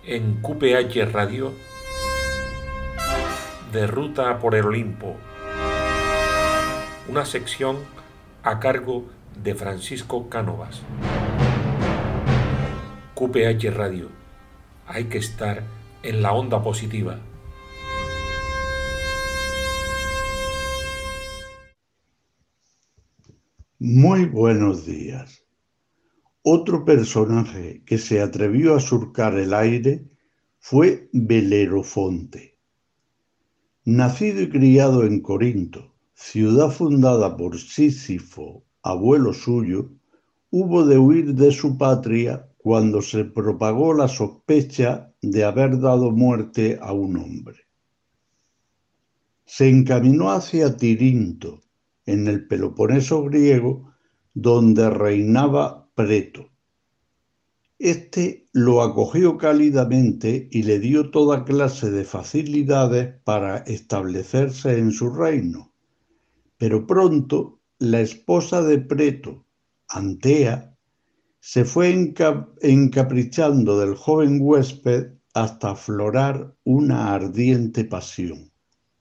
en QPH Radio, de Ruta por el Olimpo, una sección a cargo de Francisco Cánovas. QPH Radio, hay que estar en la onda positiva. Muy buenos días. Otro personaje que se atrevió a surcar el aire fue Belerofonte. Nacido y criado en Corinto, ciudad fundada por Sísifo, abuelo suyo, hubo de huir de su patria cuando se propagó la sospecha de haber dado muerte a un hombre. Se encaminó hacia Tirinto, en el Peloponeso griego, donde reinaba Preto. Este lo acogió cálidamente y le dio toda clase de facilidades para establecerse en su reino. Pero pronto la esposa de Preto, Antea, se fue encaprichando del joven huésped hasta aflorar una ardiente pasión.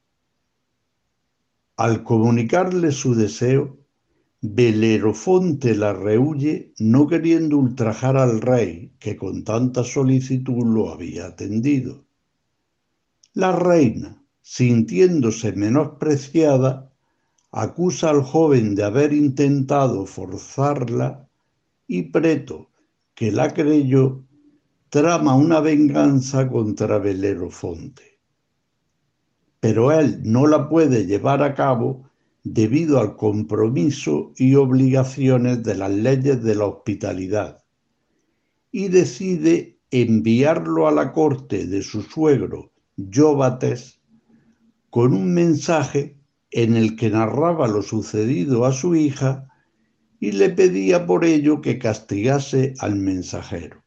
Al comunicarle su deseo, Belerofonte la rehuye, no queriendo ultrajar al rey, que con tanta solicitud lo había atendido. La reina, sintiéndose menospreciada, acusa al joven de haber intentado forzarla y Preto, que la creyó, trama una venganza contra Belerofonte. Pero él no la puede llevar a cabo debido al compromiso y obligaciones de las leyes de la hospitalidad, y decide enviarlo a la corte de su suegro Jóbates con un mensaje en el que narraba lo sucedido a su hija y le pedía por ello que castigase al mensajero.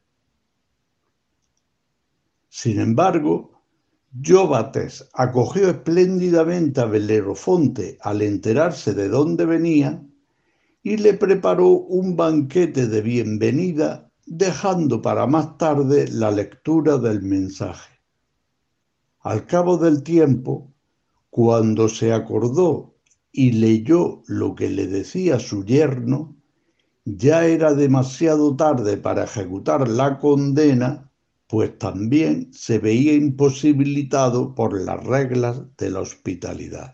Sin embargo, Jóbates acogió espléndidamente a Belerofonte al enterarse de dónde venía y le preparó un banquete de bienvenida, dejando para más tarde la lectura del mensaje. Al cabo del tiempo, cuando se acordó y leyó lo que le decía su yerno, ya era demasiado tarde para ejecutar la condena, pues también se veía imposibilitado por las reglas de la hospitalidad.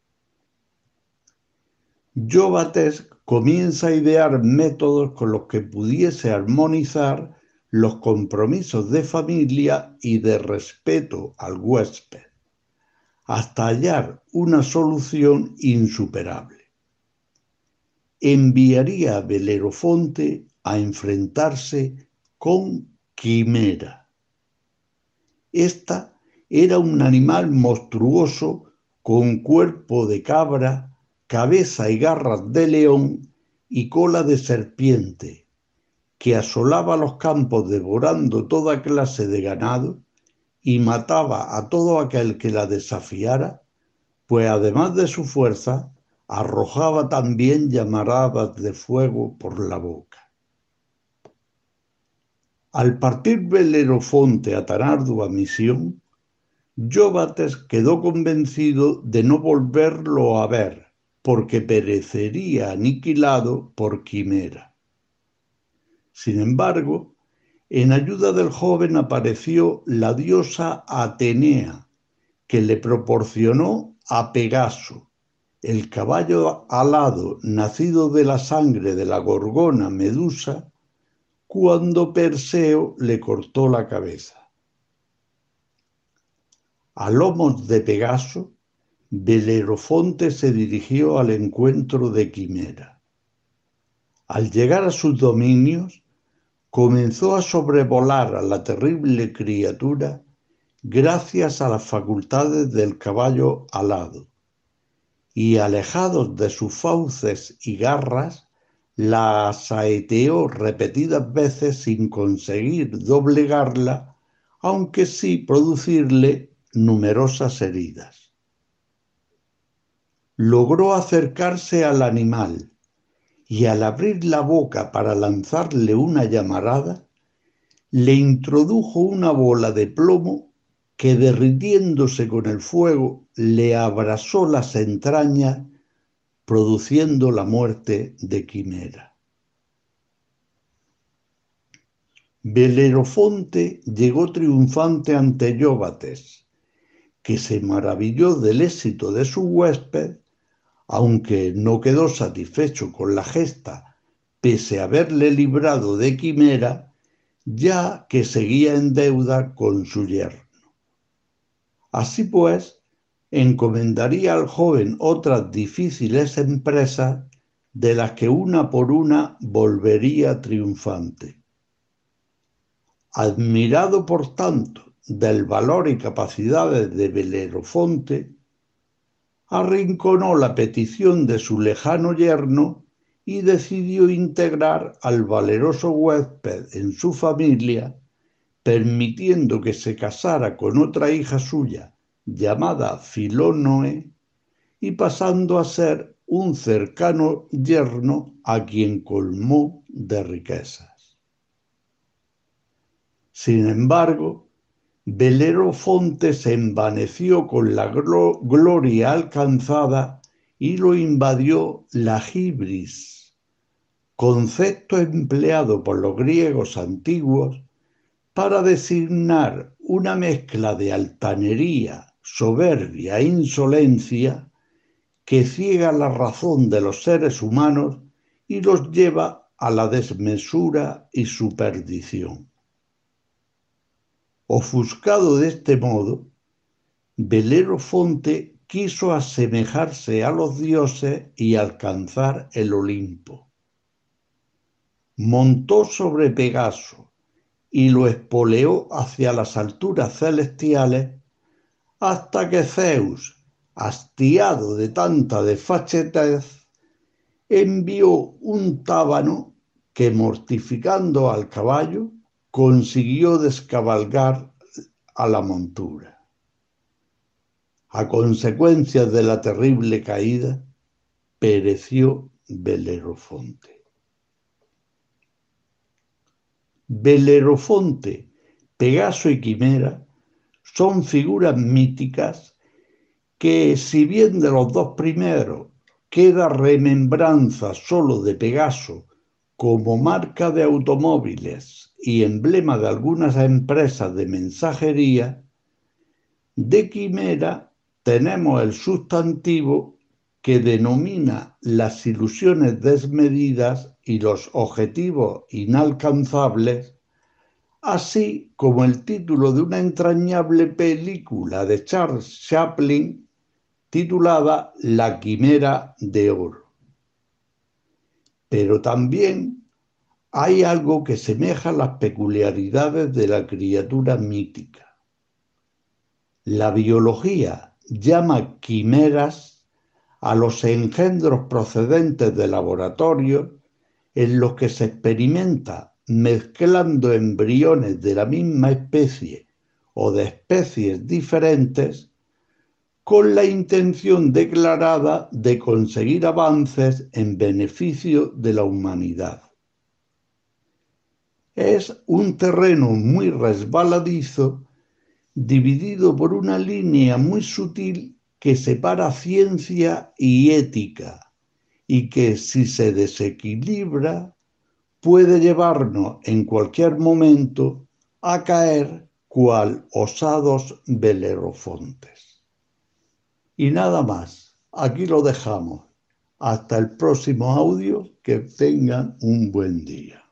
Jóbates comienza a idear métodos con los que pudiese armonizar los compromisos de familia y de respeto al huésped, hasta hallar una solución insuperable. Enviaría a Belerofonte a enfrentarse con Quimera. Esta era un animal monstruoso con cuerpo de cabra, cabeza y garras de león y cola de serpiente, que asolaba los campos devorando toda clase de ganado y mataba a todo aquel que la desafiara, pues además de su fuerza, arrojaba también llamaradas de fuego por la boca. Al partir Belerofonte a tan ardua misión, Jóbates quedó convencido de no volverlo a ver, porque perecería aniquilado por Quimera. Sin embargo, en ayuda del joven apareció la diosa Atenea, que le proporcionó a Pegaso, el caballo alado nacido de la sangre de la gorgona Medusa, cuando Perseo le cortó la cabeza. A lomos de Pegaso, Belerofonte se dirigió al encuentro de Quimera. Al llegar a sus dominios, comenzó a sobrevolar a la terrible criatura gracias a las facultades del caballo alado, y alejados de sus fauces y garras, la saeteó repetidas veces sin conseguir doblegarla, aunque sí producirle numerosas heridas. Logró acercarse al animal y al abrir la boca para lanzarle una llamarada, le introdujo una bola de plomo que, derritiéndose con el fuego, le abrasó las entrañas, produciendo la muerte de Quimera. Belerofonte llegó triunfante ante Llóbates, que se maravilló del éxito de su huésped, aunque no quedó satisfecho con la gesta, pese a haberle librado de Quimera, ya que seguía en deuda con su yerno. Así pues, encomendaría al joven otras difíciles empresas, de las que una por una volvería triunfante. Admirado, por tanto, del valor y capacidades de Belerofonte, arrinconó la petición de su lejano yerno y decidió integrar al valeroso huésped en su familia, permitiendo que se casara con otra hija suya, llamada Filónoe, y pasando a ser un cercano yerno a quien colmó de riquezas. Sin embargo, Belerofonte se envaneció con la gloria alcanzada y lo invadió la hibris, concepto empleado por los griegos antiguos para designar una mezcla de altanería, soberbia e insolencia que ciega la razón de los seres humanos y los lleva a la desmesura y su perdición. Ofuscado de este modo, Belerofonte quiso asemejarse a los dioses y alcanzar el Olimpo. Montó sobre Pegaso y lo espoleó hacia las alturas celestiales, hasta que Zeus, hastiado de tanta desfachatez, envió un tábano que, mortificando al caballo, consiguió descabalgar a la montura. A consecuencia de la terrible caída, pereció Belerofonte. Belerofonte, Pegaso y Quimera son figuras míticas que, si bien de los dos primeros queda remembranza solo de Pegaso como marca de automóviles y emblema de algunas empresas de mensajería, de Quimera tenemos el sustantivo que denomina las ilusiones desmedidas y los objetivos inalcanzables, así como el título de una entrañable película de Charles Chaplin titulada La Quimera de Oro. Pero también hay algo que semeja las peculiaridades de la criatura mítica. La biología llama quimeras a los engendros procedentes de laboratorios en los que se experimenta mezclando embriones de la misma especie o de especies diferentes, con la intención declarada de conseguir avances en beneficio de la humanidad. Es un terreno muy resbaladizo, dividido por una línea muy sutil que separa ciencia y ética, y que, si se desequilibra, puede llevarnos en cualquier momento a caer cual osados belerofontes. Y nada más, aquí lo dejamos. Hasta el próximo audio, que tengan un buen día.